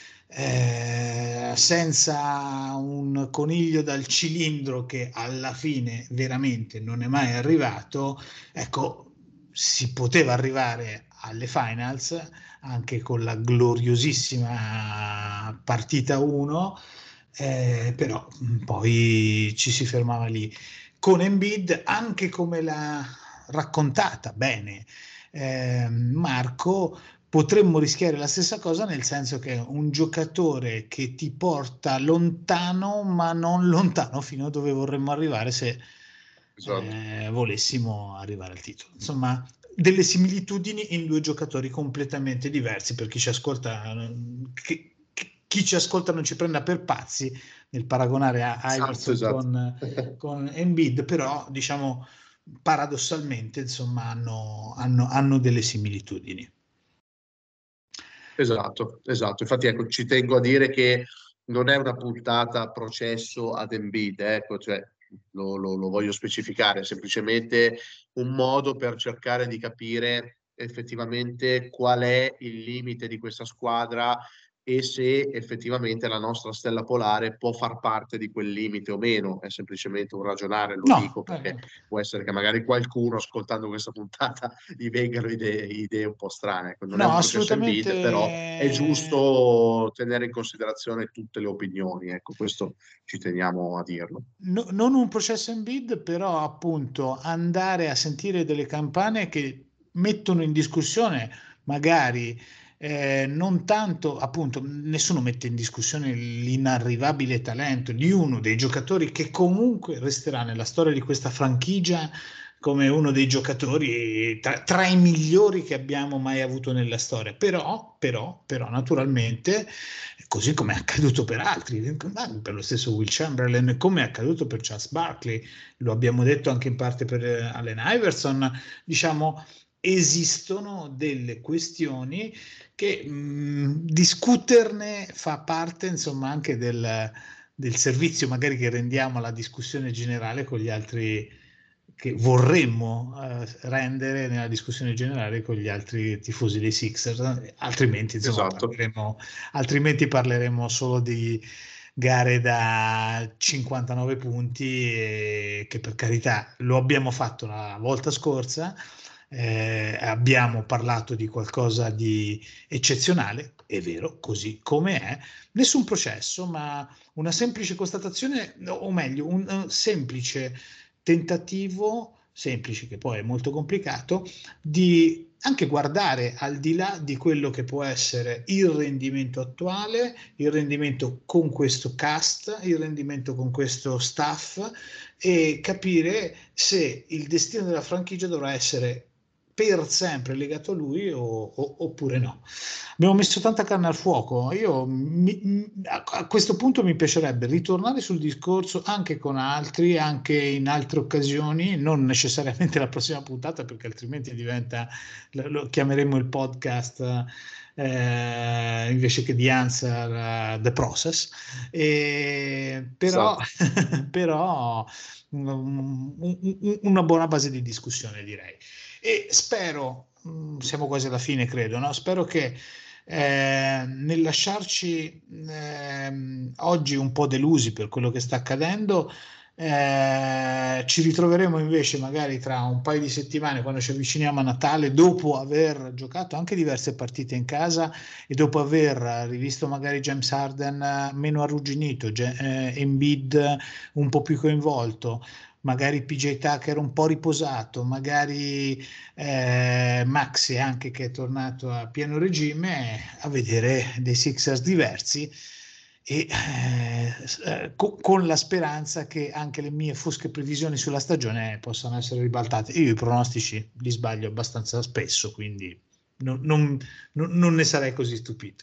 eh, senza un coniglio dal cilindro che alla fine veramente non è mai arrivato, ecco, si poteva arrivare alle finals anche con la gloriosissima partita uno, eh, però poi ci si fermava lì. Con Embiid, anche come l'ha raccontata bene eh, Marco, potremmo rischiare la stessa cosa, nel senso che è un giocatore che ti porta lontano, ma non lontano fino a dove vorremmo arrivare se Esatto. eh, volessimo arrivare al titolo. Insomma, delle similitudini in due giocatori completamente diversi. Per chi ci ascolta, che, chi ci ascolta non ci prenda per pazzi nel paragonare a Esatto, Iverson esatto. con, con Embiid, però diciamo paradossalmente insomma hanno, hanno, hanno delle similitudini. Esatto, esatto. Infatti, ecco, ci tengo a dire che non è una puntata a processo ad Embiid, ecco, cioè, lo, lo, lo voglio specificare, è semplicemente un modo per cercare di capire effettivamente qual è il limite di questa squadra e se effettivamente la nostra stella polare può far parte di quel limite o meno. È semplicemente un ragionare, lo No, dico perché eh, può essere che magari qualcuno ascoltando questa puntata gli vengano idee, idee un po' strane. Ecco, non è no, un processo in assolutamente bid, però è giusto tenere in considerazione tutte le opinioni. Ecco, questo ci teniamo a dirlo. no, non un processo in bid, però appunto andare a sentire delle campane che mettono in discussione magari eh, non tanto, appunto, nessuno mette in discussione l'inarrivabile talento di uno dei giocatori che comunque resterà nella storia di questa franchigia come uno dei giocatori tra, tra i migliori che abbiamo mai avuto nella storia. Però, però, però naturalmente, così come è accaduto per altri, per lo stesso Will Chamberlain, come è accaduto per Charles Barkley, lo abbiamo detto anche in parte per Allen Iverson, diciamo, esistono delle questioni che mh, discuterne fa parte, insomma, anche del, del servizio magari che rendiamo alla discussione generale con gli altri, che vorremmo eh, rendere nella discussione generale con gli altri tifosi dei Sixers, altrimenti insomma Esatto. parleremo, altrimenti parleremo solo di gare da cinquantanove punti, e che per carità lo abbiamo fatto la volta scorsa, eh, abbiamo parlato di qualcosa di eccezionale, è vero, così come è, nessun processo, ma una semplice constatazione, o meglio, un, un semplice tentativo semplici, che poi è molto complicato, di anche guardare al di là di quello che può essere il rendimento attuale, il rendimento con questo cast, il rendimento con questo staff, e capire se il destino della franchigia dovrà essere per sempre legato a lui o, o, oppure no. Abbiamo messo tanta carne al fuoco. Io mi, a questo punto mi piacerebbe ritornare sul discorso anche con altri, anche in altre occasioni, non necessariamente la prossima puntata, perché altrimenti diventa, lo chiameremo il podcast eh, invece che The Answer, uh, The Process. E, però, esatto. però um, un, una buona base di discussione, direi. E spero, siamo quasi alla fine credo, no? Spero che eh, nel lasciarci eh, oggi un po' delusi per quello che sta accadendo, eh, ci ritroveremo invece magari tra un paio di settimane, quando ci avviciniamo a Natale, dopo aver giocato anche diverse partite in casa e dopo aver rivisto magari James Harden meno arrugginito, eh, Embiid un po' più coinvolto, magari P J Tucker un po' riposato, magari eh, Maxi anche che è tornato a pieno regime, a vedere dei Sixers diversi e eh, co- con la speranza che anche le mie fosche previsioni sulla stagione possano essere ribaltate. Io i pronostici li sbaglio abbastanza spesso, quindi non, non, non ne sarei così stupito.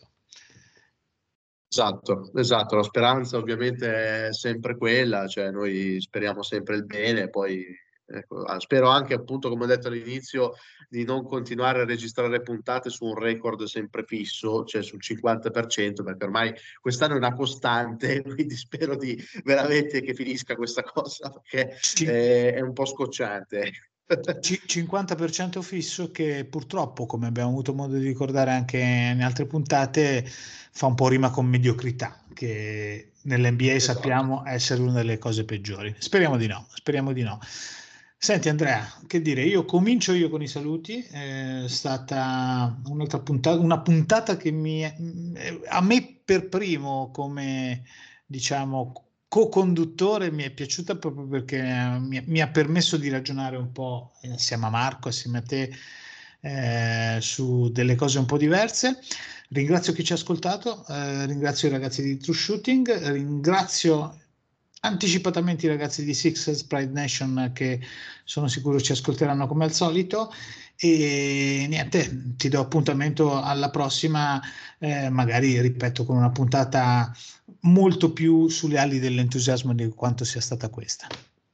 Esatto, esatto, la speranza ovviamente è sempre quella, cioè noi speriamo sempre il bene, poi ecco, spero anche appunto, come ho detto all'inizio, di non continuare a registrare puntate su un record sempre fisso, cioè sul cinquanta per cento, perché ormai quest'anno è una costante, quindi spero di veramente che finisca questa cosa, perché è, è un po' scocciante. cinquanta per cento fisso che purtroppo, come abbiamo avuto modo di ricordare anche in altre puntate, fa un po' rima con mediocrità, che nell'N B A esatto. Sappiamo essere una delle cose peggiori. Speriamo di no, speriamo di no. Senti Andrea, che dire, io comincio io con i saluti, è stata un'altra puntata, una puntata che mi, a me per primo come, diciamo, co-conduttore mi è piaciuta proprio perché mi, mi ha permesso di ragionare un po' insieme a Marco, assieme a te, eh, su delle cose un po' diverse. Ringrazio chi ci ha ascoltato, eh, ringrazio i ragazzi di True Shooting, ringrazio anticipatamente i ragazzi di Sixers Pride Nation che sono sicuro ci ascolteranno come al solito, e niente, ti do appuntamento alla prossima, eh, magari ripeto con una puntata molto più sulle ali dell'entusiasmo di quanto sia stata questa.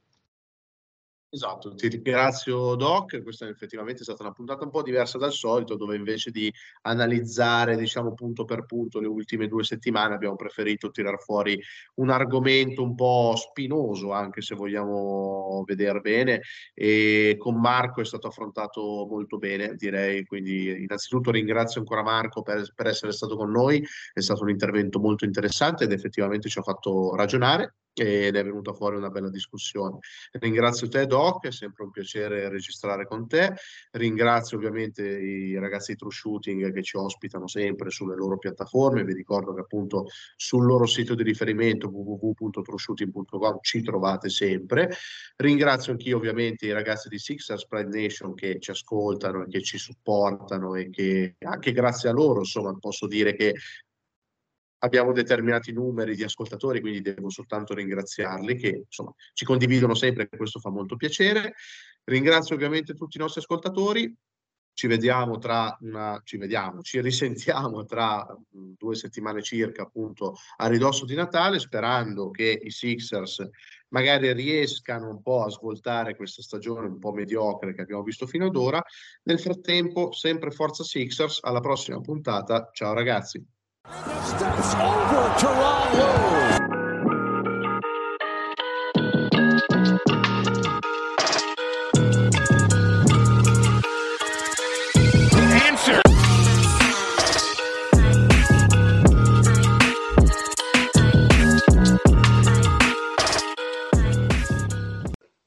Esatto, ti ringrazio Doc, questa effettivamente è stata una puntata un po' diversa dal solito, dove invece di analizzare, diciamo, punto per punto le ultime due settimane abbiamo preferito tirar fuori un argomento un po' spinoso, anche se vogliamo vedere bene, e con Marco è stato affrontato molto bene, direi, quindi innanzitutto ringrazio ancora Marco per, per essere stato con noi, è stato un intervento molto interessante ed effettivamente ci ha fatto ragionare ed è venuta fuori una bella discussione. Ringrazio te Doc, è sempre un piacere registrare con te, ringrazio ovviamente i ragazzi di True Shooting che ci ospitano sempre sulle loro piattaforme, vi ricordo che appunto sul loro sito di riferimento w w w punto true shooting punto com ci trovate sempre, ringrazio anch'io ovviamente i ragazzi di Sixers Pride Nation che ci ascoltano e che ci supportano e che anche grazie a loro insomma posso dire che abbiamo determinati numeri di ascoltatori, quindi devo soltanto ringraziarli che insomma ci condividono sempre e questo fa molto piacere. Ringrazio ovviamente tutti i nostri ascoltatori, ci vediamo tra una, ci vediamo, ci risentiamo tra due settimane circa appunto a ridosso di Natale, sperando che i Sixers magari riescano un po' a svoltare questa stagione un po' mediocre che abbiamo visto fino ad ora. Nel frattempo, sempre forza Sixers, alla prossima puntata, ciao ragazzi. Steps over Tyronn Lue.